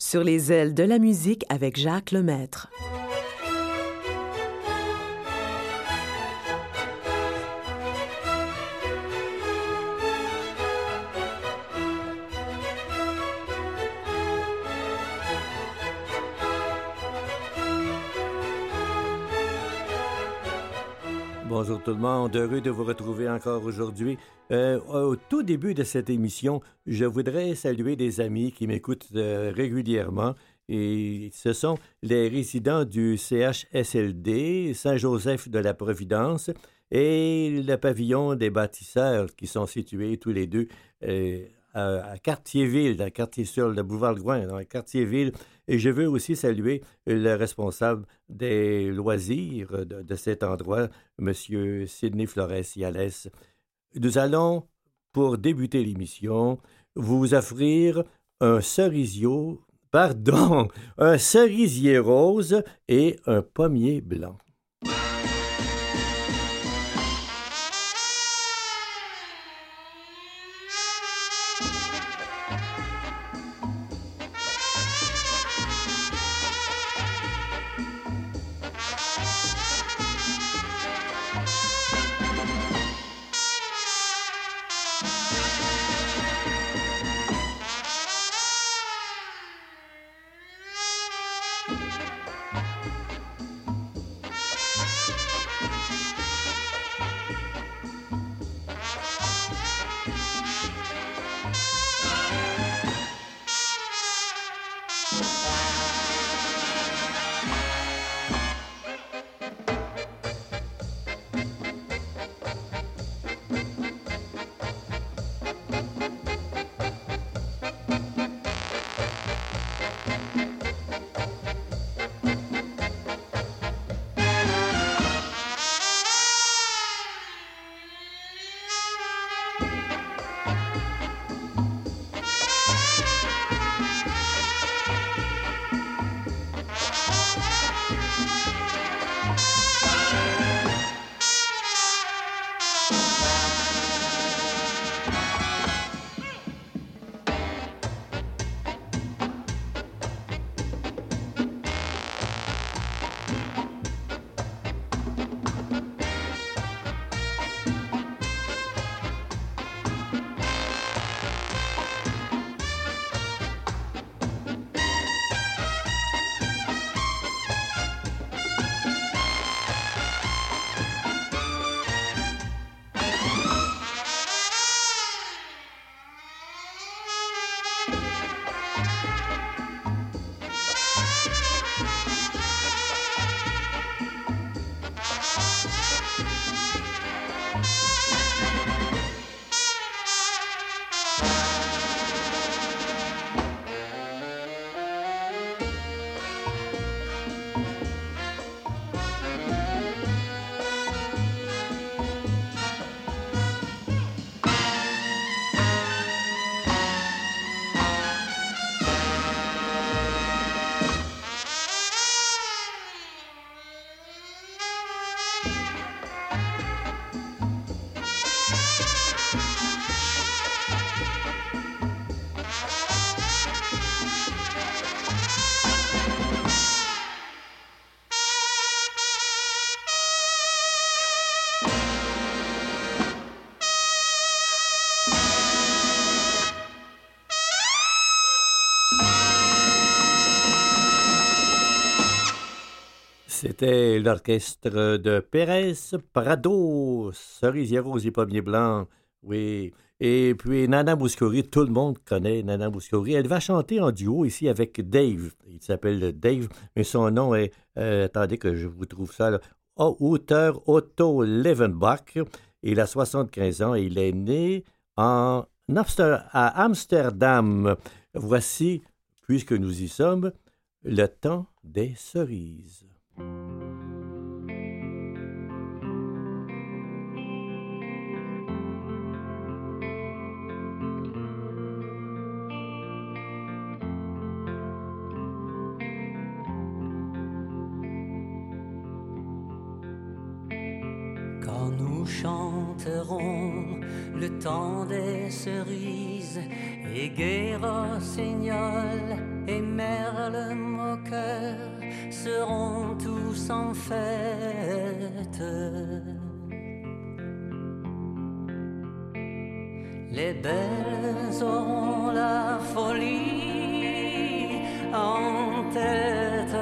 Sur les ailes de la musique avec Jacques Lemaître. Bonjour tout le monde, heureux de vous retrouver encore aujourd'hui. Au tout début de cette émission, je voudrais saluer des amis qui m'écoutent régulièrement. Et ce sont les résidents du CHSLD, Saint-Joseph de la Providence, et le pavillon des bâtisseurs qui sont situés tous les deux à Cartierville, à Cartier-sur le boulevard-Gouin, à Cartierville. Et je veux aussi saluer le responsable des loisirs de cet endroit, M. Sidney Flores-Yales. Nous allons, pour débuter l'émission, vous offrir un cerisier rose et un pommier blanc. C'était l'orchestre de Pérez Prado, cerisier rose et pommier blanc. Oui. Et puis Nana Mouskouri, tout le monde connaît Nana Mouskouri. Elle va chanter en duo ici avec Dave. Il s'appelle Dave, mais son nom est, attendez que je vous trouve ça, là, auteur Otto Levenbach. Il a 75 ans et il est né à Amsterdam. Voici, puisque nous y sommes, le temps des cerises. Quand nous chanterons le temps des cerises et gai rossignol et Merle moqueur seront tous en fête. Les belles auront la folie en tête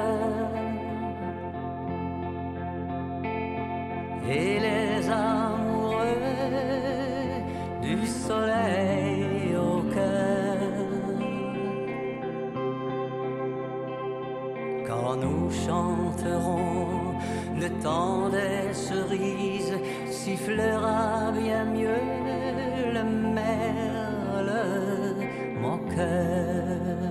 et les amoureux du soleil au cœur. Quand nous chanterons, le temps des cerises sifflera bien mieux le merle moqueur.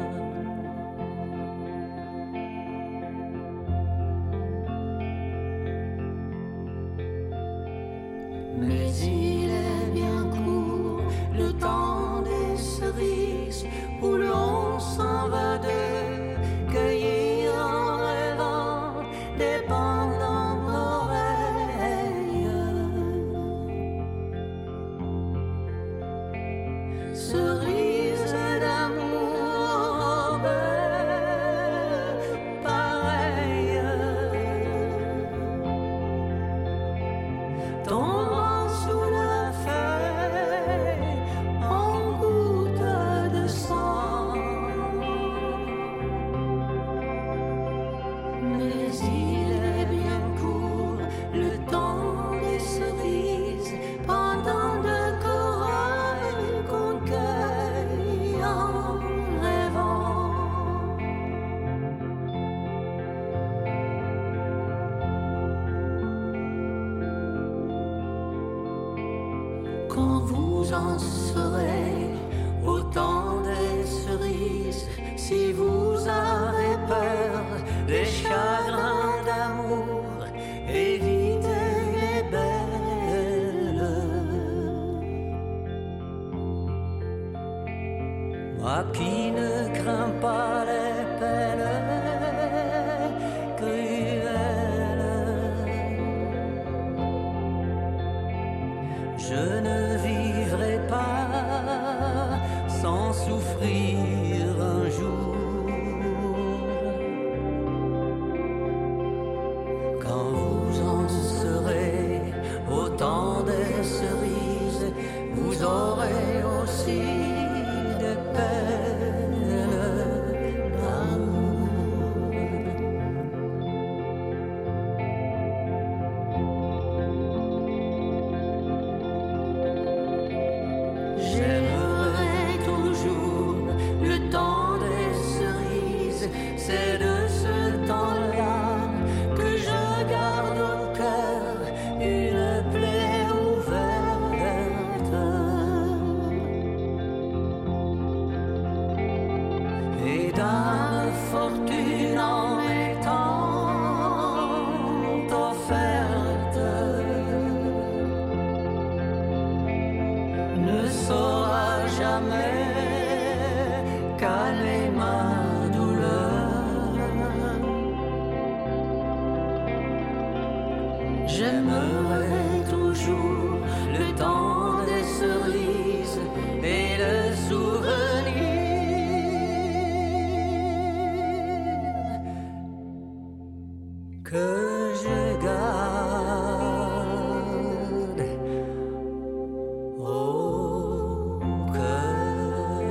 Mais il est bien court le temps des cerises où l'on s'en va de cueillir en rêvant des pendants d'oreilles. Cerises d'amour au beurre pareilles, tombant sous la feuille en gouttes de sang. Mais il est bien court le temps des cerises, pendant de corolles qu'on cueille en rêvant. Quand vous en serez au temps des cerises, si vous avez peur des chagrins d'amour, évitez les belles. Moi qui ne crains pas les peines cruelles, je ne vivrai pas sans souffrir un jour. Quand vous en serez au temps des cerises, vous aurez aussi des peines d'amour. J'aimerai toujours le temps des cerises, c'est de ce temps-là que je garde au cœur une plaie ouverte. Et dame fortune en m'étant offerte ne saura jamais calmer ma douleur. J'aimerai toujours le temps des cerises et le souvenir que je garde au cœur.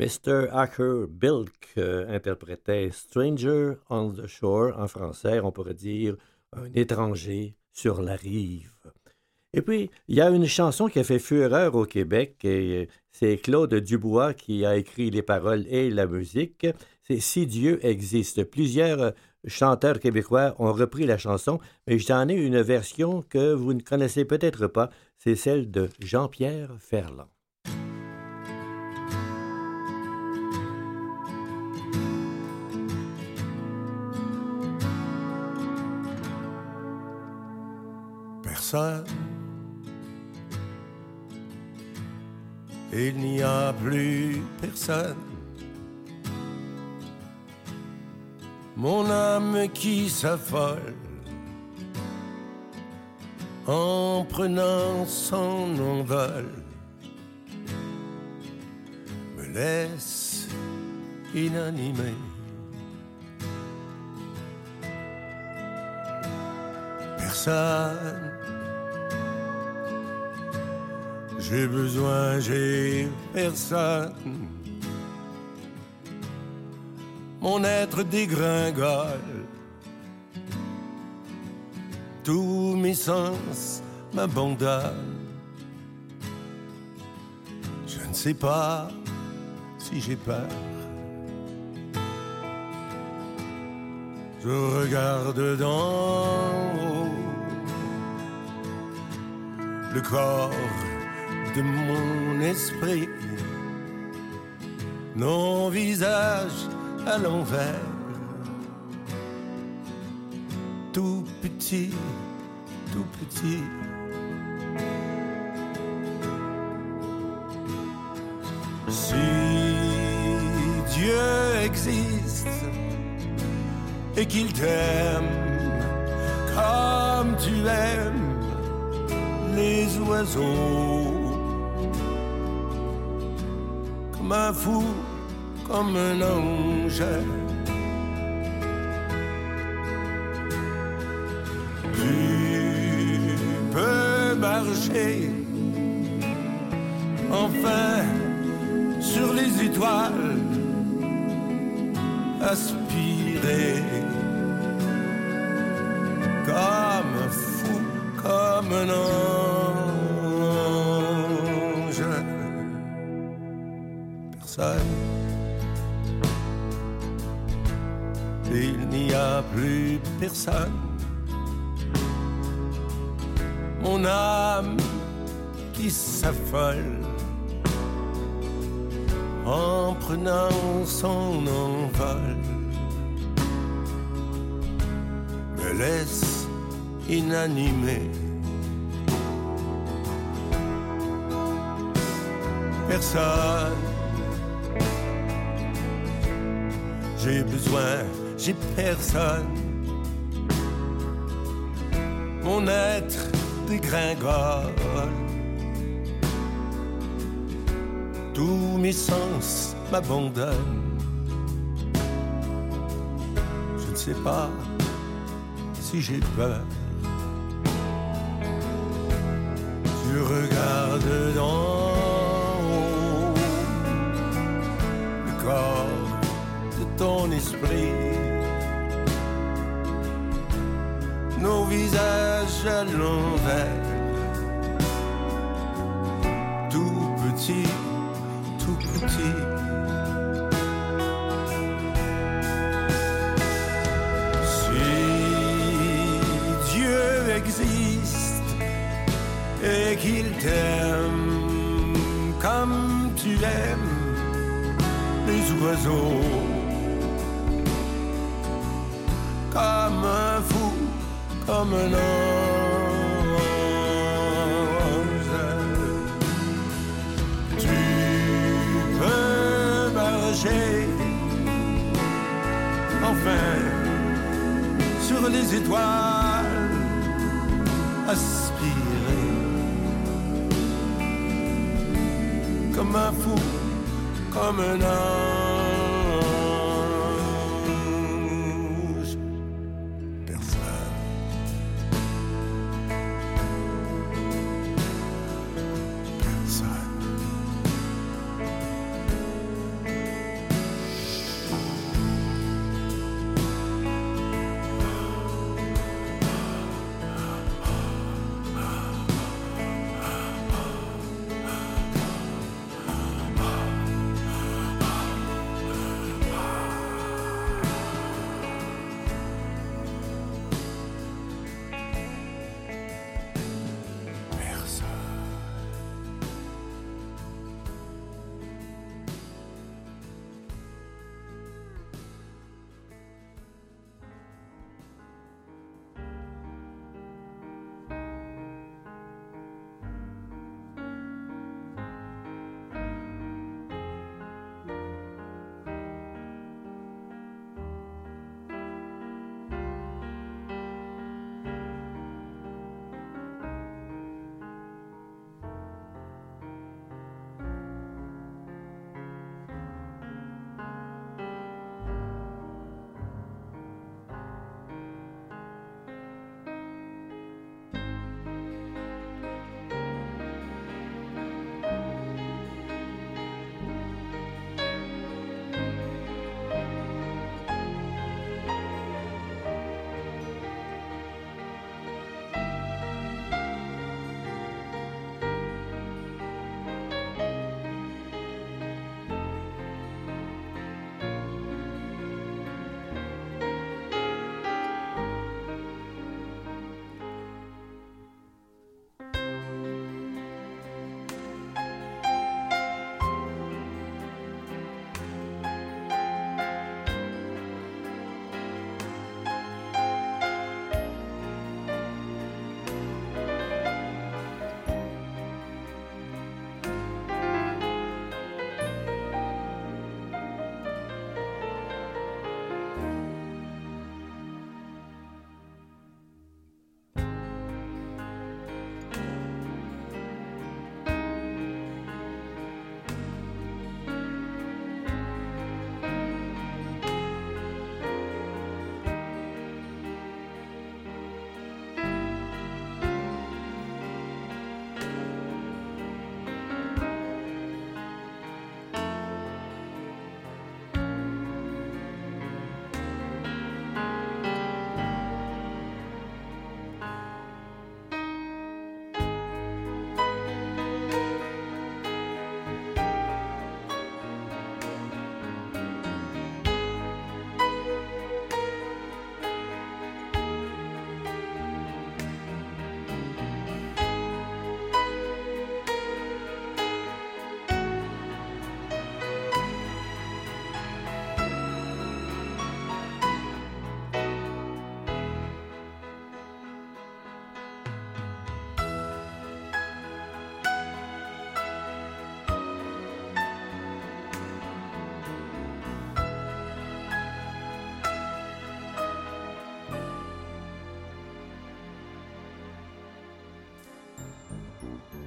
Mr. Acker Bilk interprétait Stranger on the Shore. En français, on pourrait dire un étranger sur la rive. Et puis, il y a une chanson qui a fait fureur au Québec, et c'est Claude Dubois qui a écrit les paroles et la musique. C'est Si Dieu existe. Plusieurs chanteurs québécois ont repris la chanson, mais j'en ai une version que vous ne connaissez peut-être pas. C'est celle de Jean-Pierre Ferland. Personne, il n'y a plus personne. Mon âme qui s'affole en prenant son envol me laisse inanimé. Personne, j'ai besoin, j'ai personne. Mon être dégringole, tous mes sens m'abandonnent. Je ne sais pas si j'ai peur. Je regarde d'en haut le corps de mon esprit, nos visages à l'envers, tout petit, tout petit. Si Dieu existe et qu'il t'aime comme tu aimes les oiseaux, comme un fou, comme un ange, tu peux marcher enfin sur les étoiles, aspirer comme un fou, comme un ange. Personne, il n'y a plus personne. Mon âme qui s'affole en prenant son envol me laisse inanimé. Personne, j'ai besoin, j'ai personne. Mon être dégringole, tous mes sens m'abandonnent. Je ne sais pas si j'ai peur. Je regarde d'en haut le corps de ton esprit, nos visages à l'envers, tout petit, tout petit. Si Dieu existe et qu'il t'aime comme tu aimes les oiseaux, comme un fou, comme un ange, tu peux marcher enfin sur les étoiles, aspirer comme un fou, comme un ange. Personne, personne,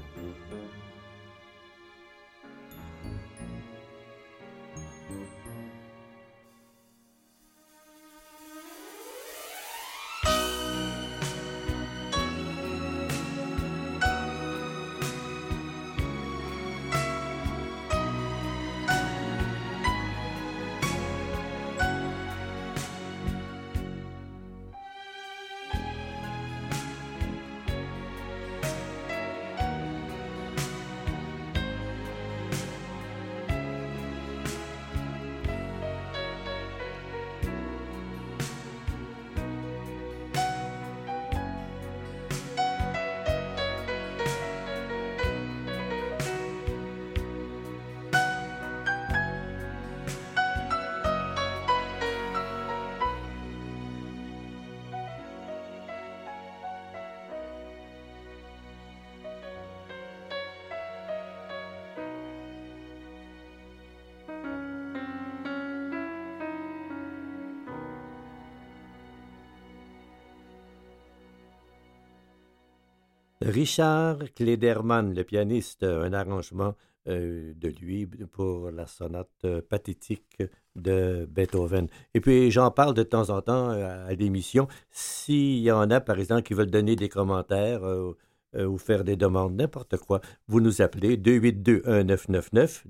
Richard Klederman, le pianiste, un arrangement de lui pour la sonate pathétique de Beethoven. Et puis, j'en parle de temps en temps à l'émission. S'il y en a, par exemple, qui veulent donner des commentaires ou faire des demandes, n'importe quoi, vous nous appelez 282-1999,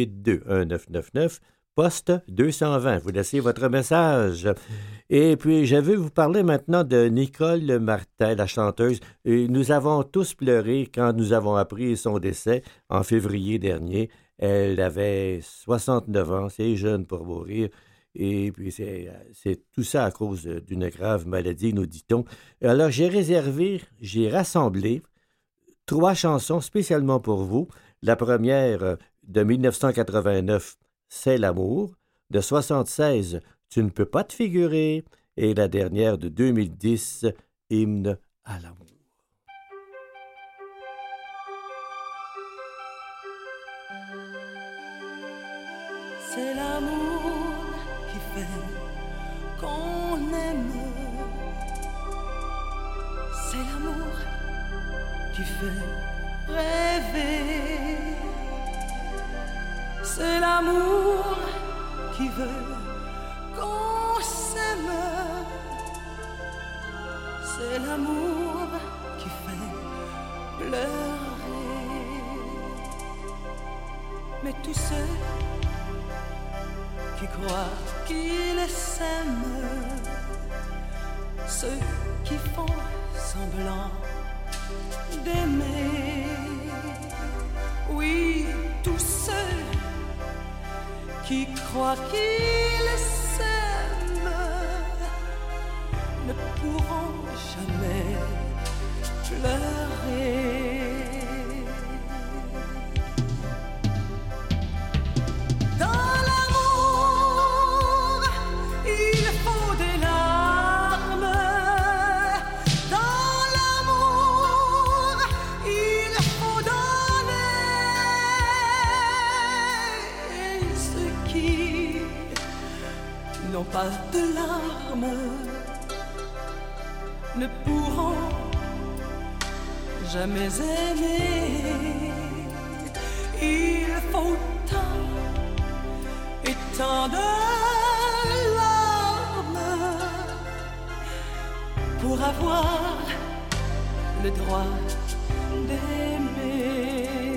282-1999, poste 220. Vous laissez votre message. Et puis, je vais vous parler maintenant de Nicole Martin, la chanteuse. Et nous avons tous pleuré quand nous avons appris son décès en février dernier. Elle avait 69 ans, c'est jeune pour mourir. Et puis, c'est tout ça à cause d'une grave maladie, nous dit-on. Alors, j'ai rassemblé 3 chansons spécialement pour vous. La première de 1989, C'est l'amour. De 76, Tu ne peux pas te figurer. Et la dernière de 2010, Hymne à l'amour. C'est l'amour qui fait qu'on aime. C'est l'amour qui fait rêver. C'est l'amour qui veut qu'on s'aime. C'est l'amour qui fait pleurer. Mais tous ceux qui croient qu'ils s'aiment, ceux qui font semblant d'aimer, oui, tous ceux qui croient qu'ils s'aiment ne pourront jamais pleurer. Dans l'amour, il faut des larmes. Dans l'amour, il faut donner. Et ceux qui n'ont pas de larmes ne pourront jamais aimer. Il faut tant et tant de larmes pour avoir le droit d'aimer.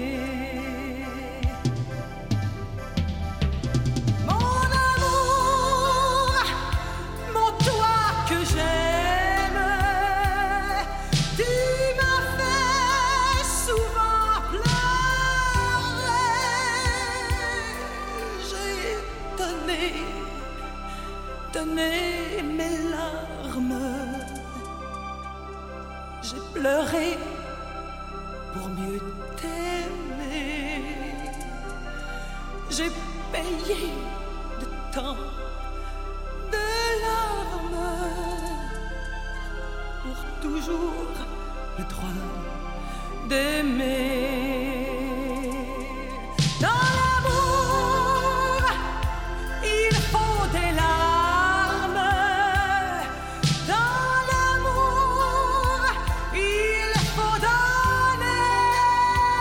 Mon amour, mon toi que j'aime, tu m'as fait souvent pleurer. J'ai donné mes larmes. J'ai pleuré pour mieux t'aimer. J'ai payé de temps, de larmes, pour toujours le droit d'aimer. Dans l'amour, il faut des larmes. Dans l'amour, il faut donner.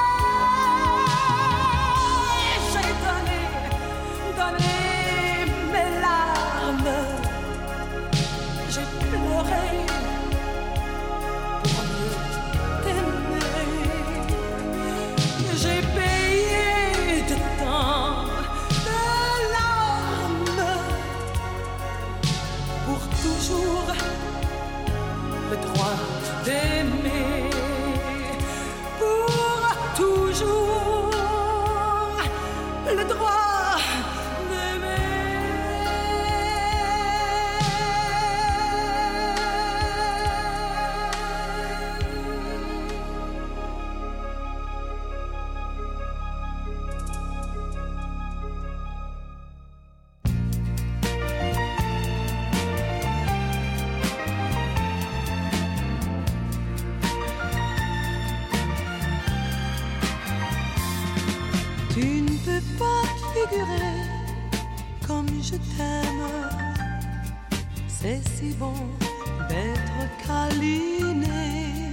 figurer comme je t'aime. C'est si bon d'être câliné.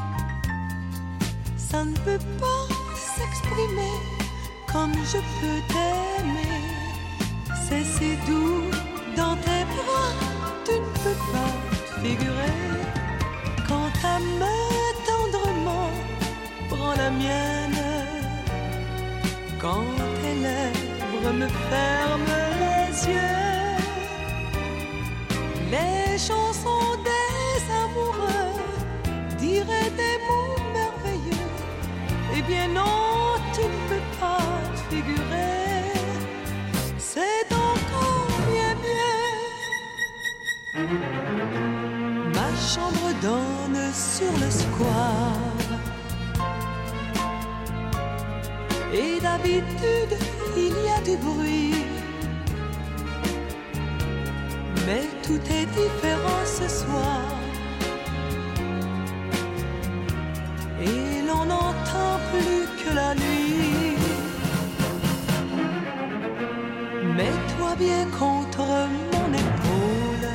Ça ne peut pas s'exprimer comme je peux t'aimer. C'est si doux dans tes bras, tu ne peux pas te figurer. Quand ta main tendrement prend la mienne, quand tes lèvres me ferment les yeux, les chansons des amoureux diraient des mots merveilleux. Eh bien non, tu ne peux pas te figurer. C'est encore bien mieux. Ma chambre donne sur le square. Et d'habitude, il y a du bruit. Mais tout est différent ce soir. Et l'on n'entend plus que la nuit. Mets-toi bien contre mon épaule.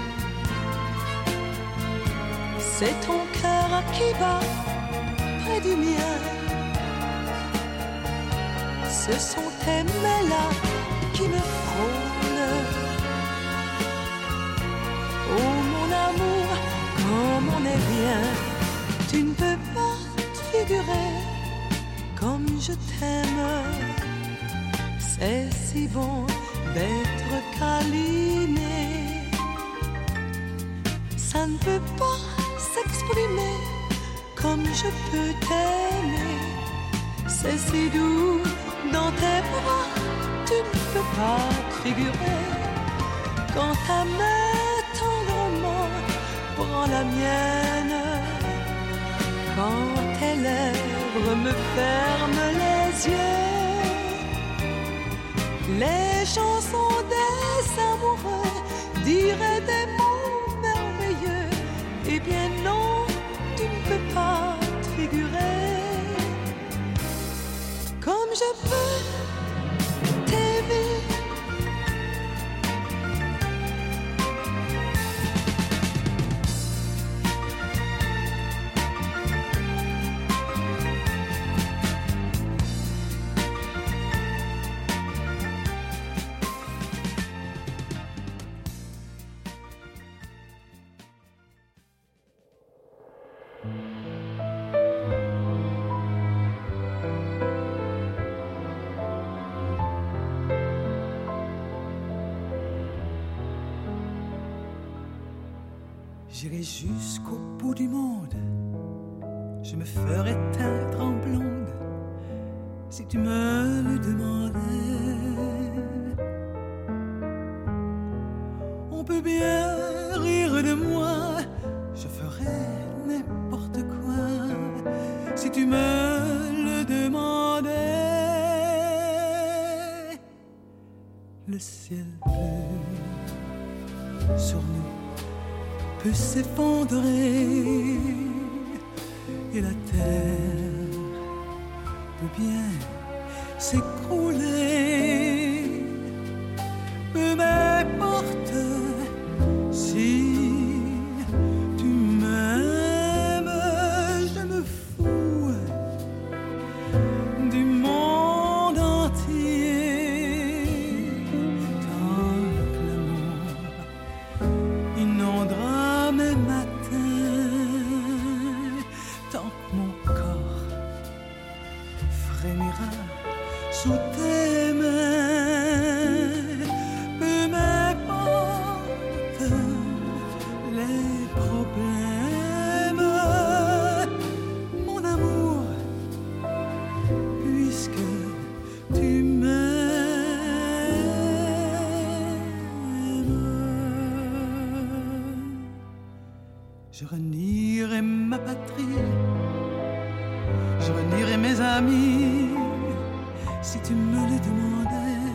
C'est ton cœur qui bat près du mien. Ce sont tes mains-là qui me frôlent. Oh mon amour, comme on est bien. Tu ne peux pas te figurer comme je t'aime. C'est si bon d'être câliné. Ça ne peut pas s'exprimer comme je peux t'aimer. C'est si doux dans tes bras, tu ne peux pas te figurer. Quand ta main tendrement prend la mienne, quand tes lèvres me ferment les yeux, les chansons des amoureux diraient des mots merveilleux. Eh bien non, tu ne peux pas te figurer comme je peux t'aimer. J'irai jusqu'au bout du monde, je me ferai teindre en blonde, si tu me le demandais. On peut bien rire de moi, je ferai n'importe quoi, si tu me le demandais. Le ciel bleu sur nous peut s'effondrer et la terre peut bien s'écrouler. Peu m'importe si tu m'aimes, je me fous du monde entier. Tant que l'amour inondera mes matins, tant que mon corps frémira sous tes mains. Peu m'importe les problèmes, mon amour, puisque tu m'aimes. Je renierai ma patrie, je renierai mes amis, si tu me le demandais.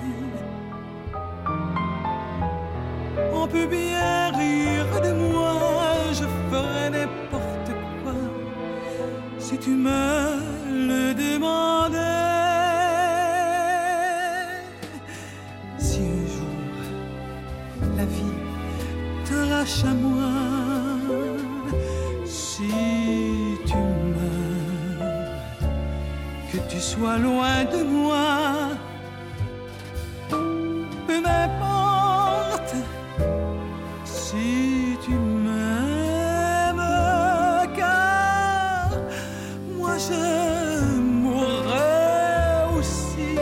On peut bien rire de moi, je ferai n'importe quoi, si tu me le demandais. s'attache à moi. Si tu meurs, que tu sois loin de moi, peu m'importe. Si tu m'aimes, car moi je mourrai aussi.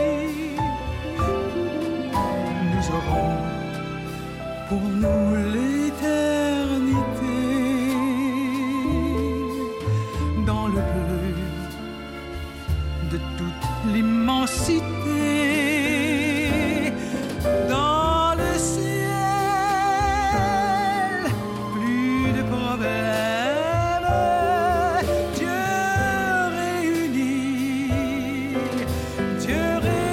Nous aurons pour nous l'éternité dans le bleu de toute l'immensité. Dans le ciel, plus de problèmes. Dieu réunit, Dieu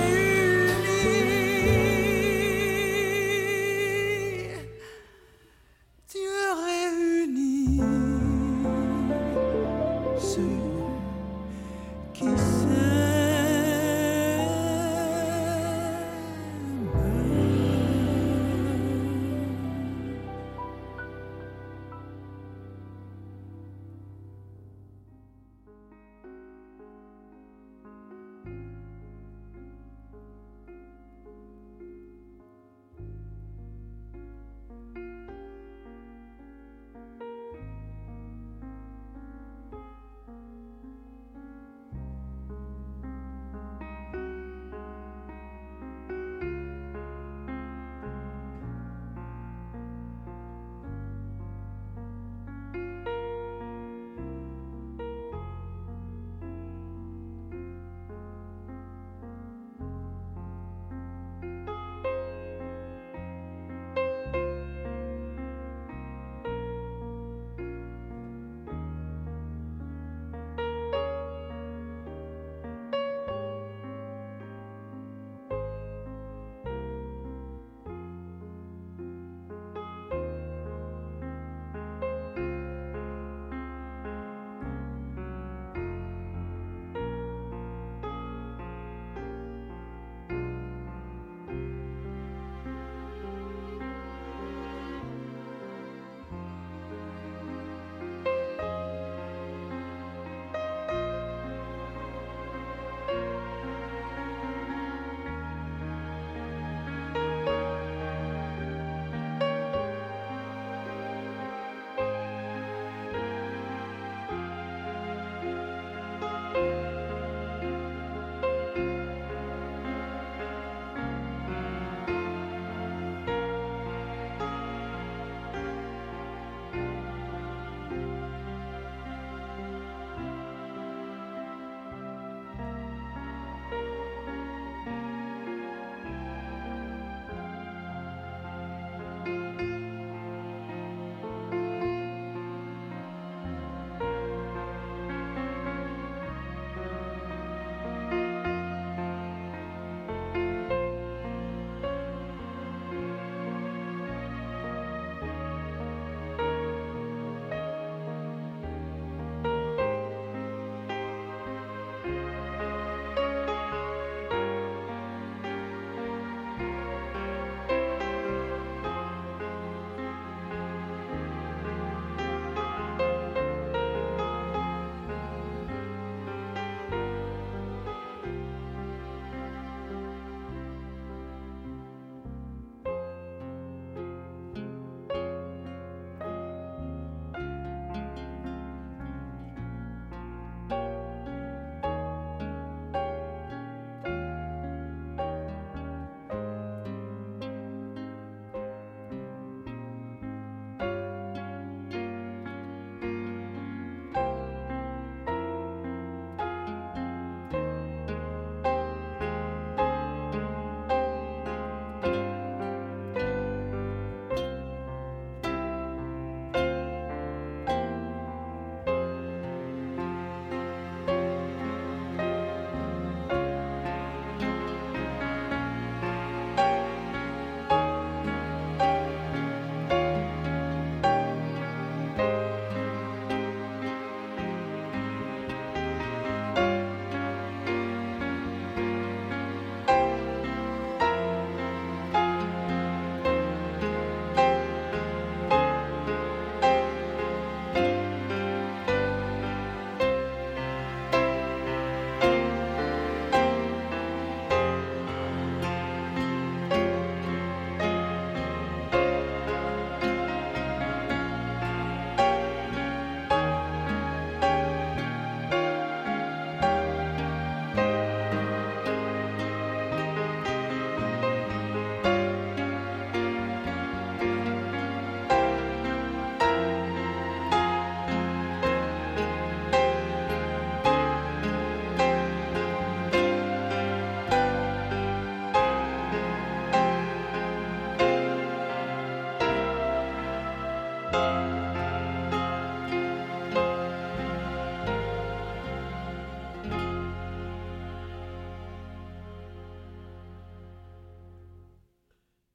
réunit, Dieu réunit ceux qui s'aiment.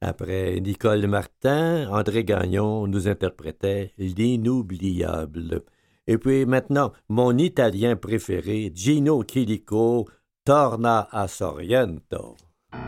Après Nicole Martin, André Gagnon nous interprétait L'inoubliable. Et puis maintenant, mon Italien préféré, Gino Chilico, Torna a Sorrento.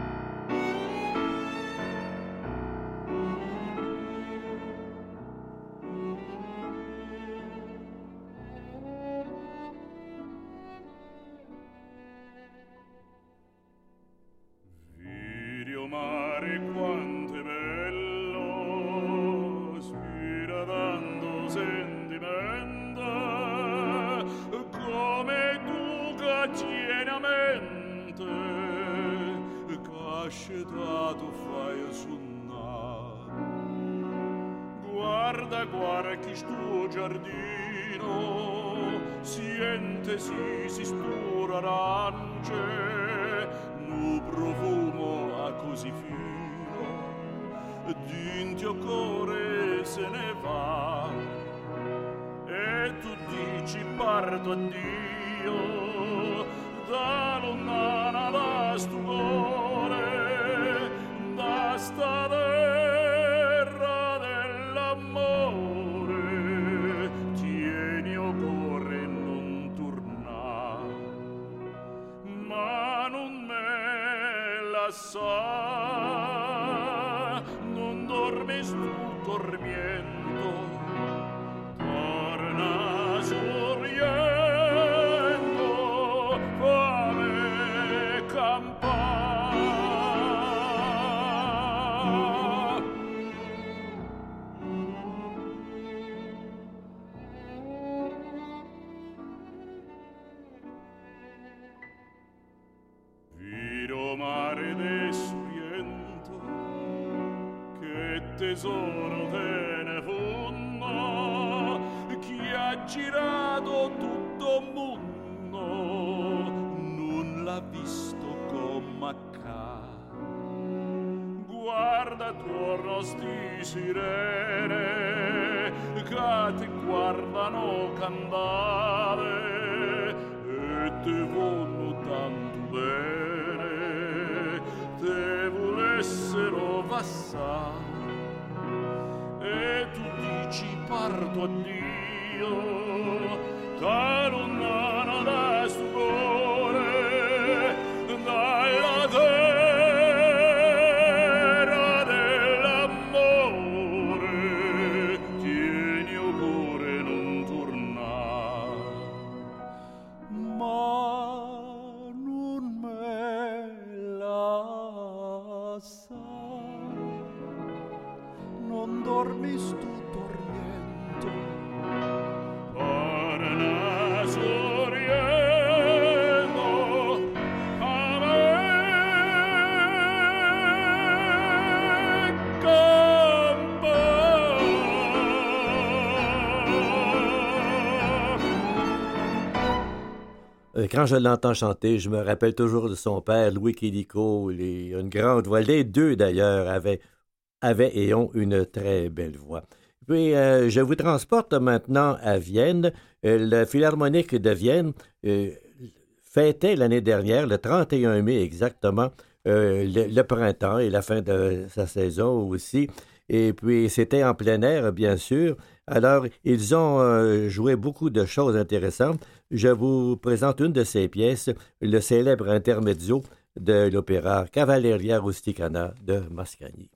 Guarda chi sto giardino, sientesi si stura arance, nu profumo a così fino, d'intio core se ne va, e tu dici parto addio, da lontana da sto cuore, da sta terra dell'amore, tieni o cuore non torna, ma non me la sa, non dormi stu dormiendo, torna sorriendo, fame campa. Viro mare de sorriento, che tesoro te ne fondo, chi ha girato tutto il mondo non l'ha visto come accà. Guarda attorno sti sirene che ti guardano cantare e te vogliono tanto bene, te volessero passare, e tu dici parto addio, da lontano da sto cuore, dalla terra dell'amore, tieni o cuore non torna, ma non me la sa, non dormi stu dormiendo, torna sorriendo a me campa. Quand je l'entends chanter, je me rappelle toujours de son père, Louis Chilico, une grande voix. Les deux, d'ailleurs, avaient et ont une très belle voix. Puis, je vous transporte maintenant à Vienne. Le Philharmonique de Vienne fêtait l'année dernière, le 31 mai exactement, le printemps et la fin de sa saison aussi. Et puis, c'était en plein air, bien sûr. Alors, ils ont joué beaucoup de choses intéressantes. Je vous présente une de ces pièces, le célèbre intermezzo de l'opéra Cavalleria Rusticana de Mascagni.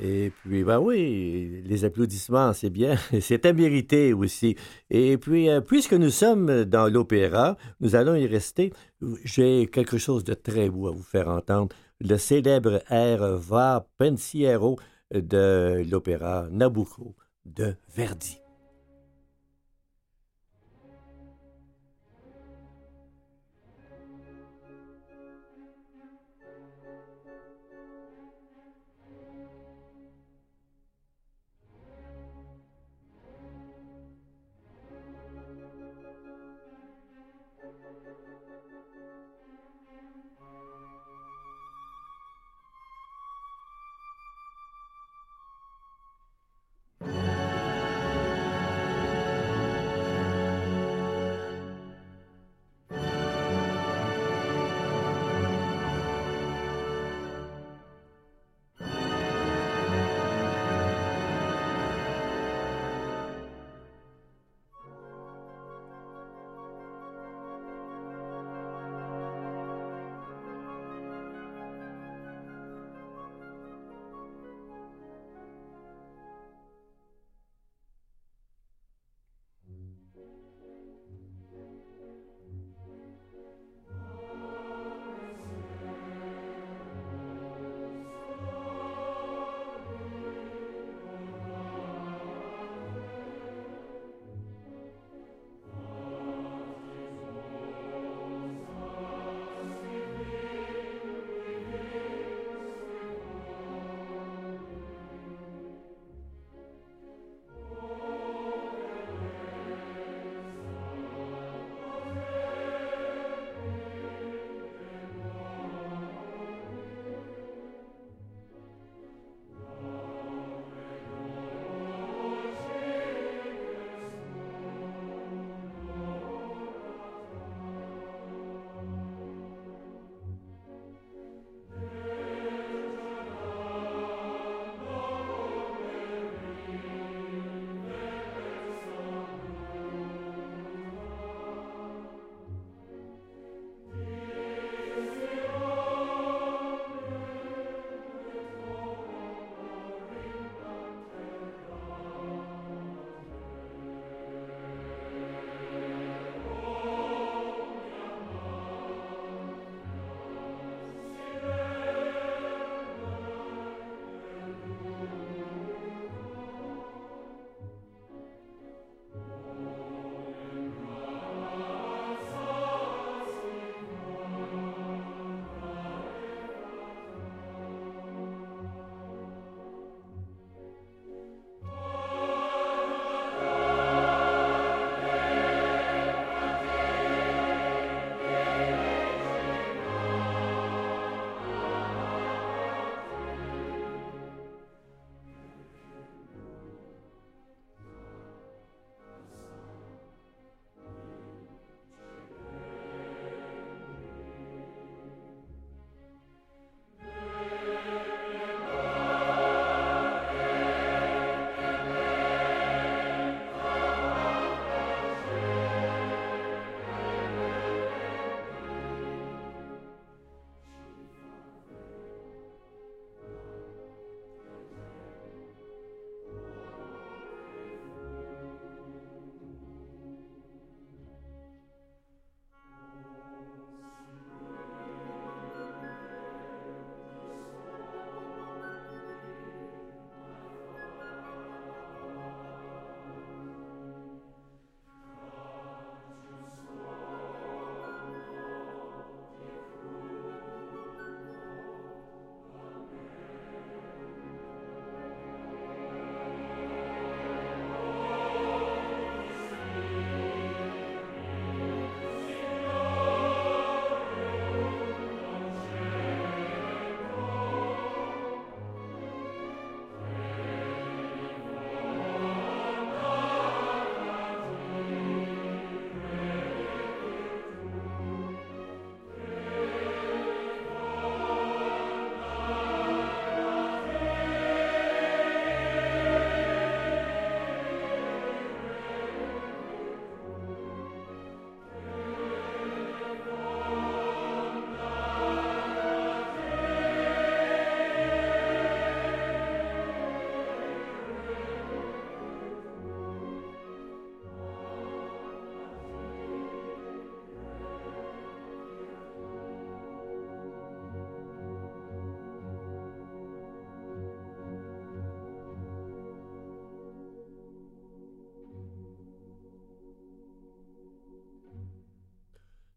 Et puis, ben oui, les applaudissements, c'est bien. C'est à mériter aussi. Et puis, puisque nous sommes dans l'opéra, nous allons y rester. J'ai quelque chose de très beau à vous faire entendre. Le célèbre air Va Pensiero de l'opéra Nabucco de Verdi.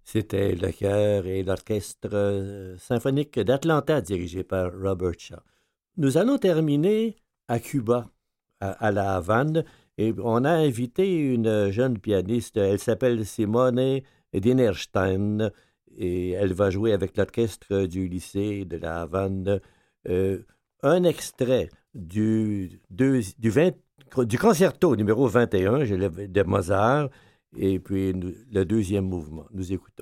C'était le chœur et l'orchestre symphonique d'Atlanta dirigé par Robert Shaw. Nous allons terminer à Cuba, à La Havane, et on a invité une jeune pianiste, elle s'appelle Simone Dinerstein, et elle va jouer avec l'orchestre du lycée de La Havane un extrait du concerto numéro 21 de Mozart, et puis le deuxième mouvement. Nous écoutons.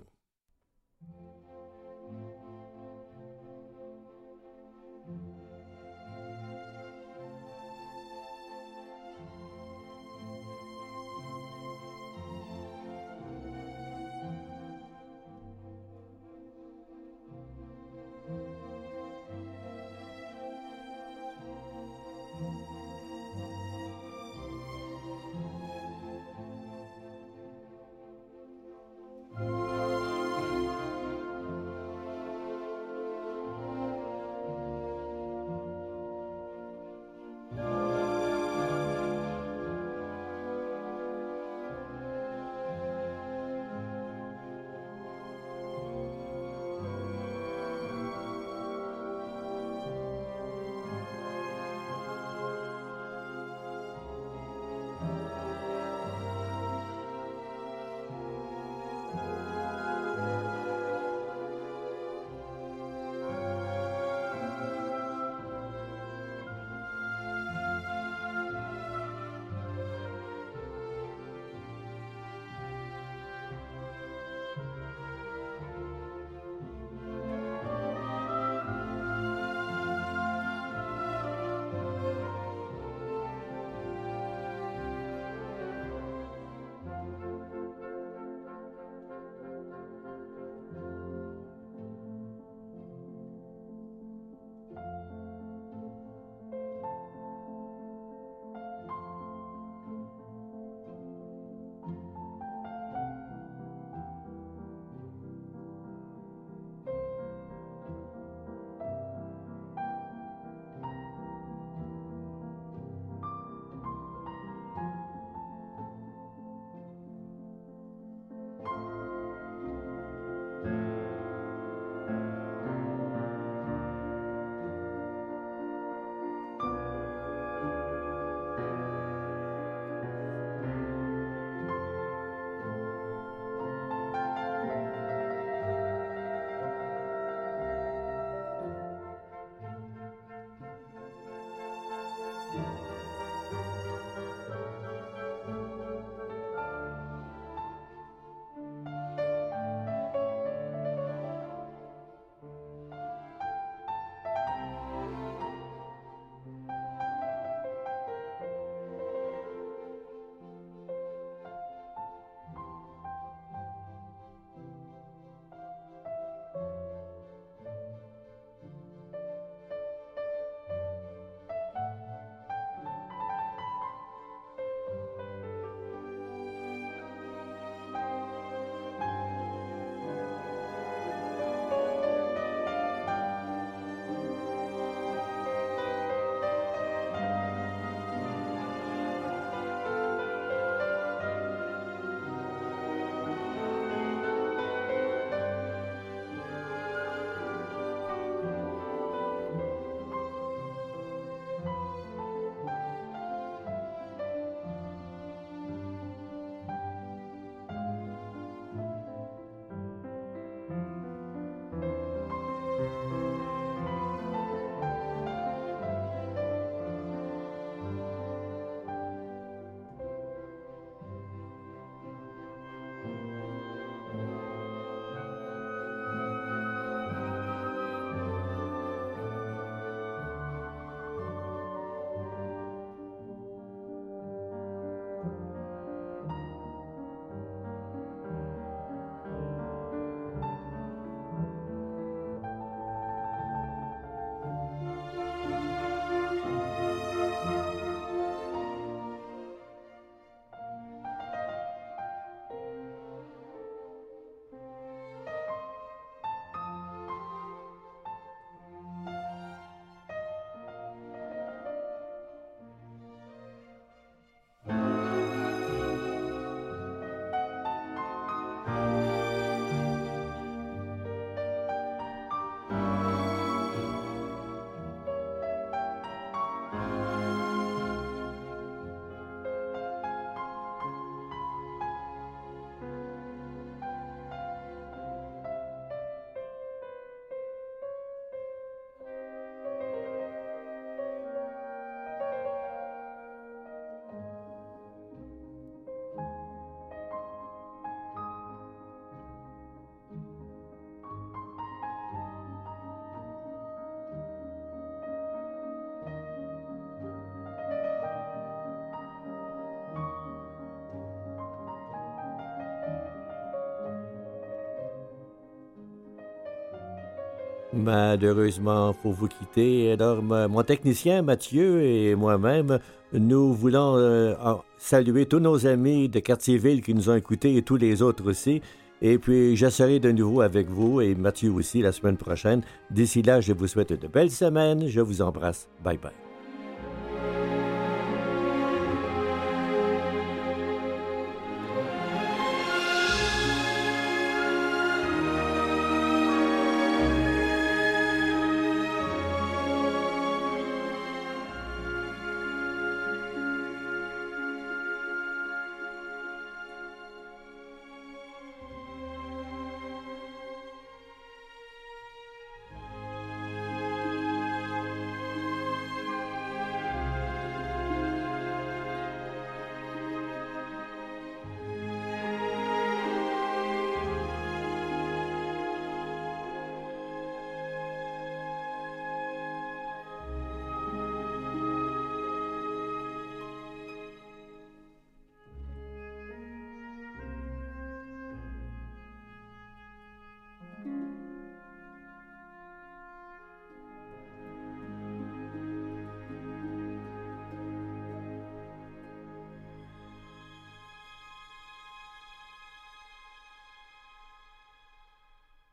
Malheureusement, il faut vous quitter. Alors, mon technicien Mathieu et moi-même, nous voulons saluer tous nos amis de Quartier-Ville qui nous ont écoutés et tous les autres aussi. Et puis, je serai de nouveau avec vous et Mathieu aussi la semaine prochaine. D'ici là, je vous souhaite de belles semaines. Je vous embrasse. Bye bye.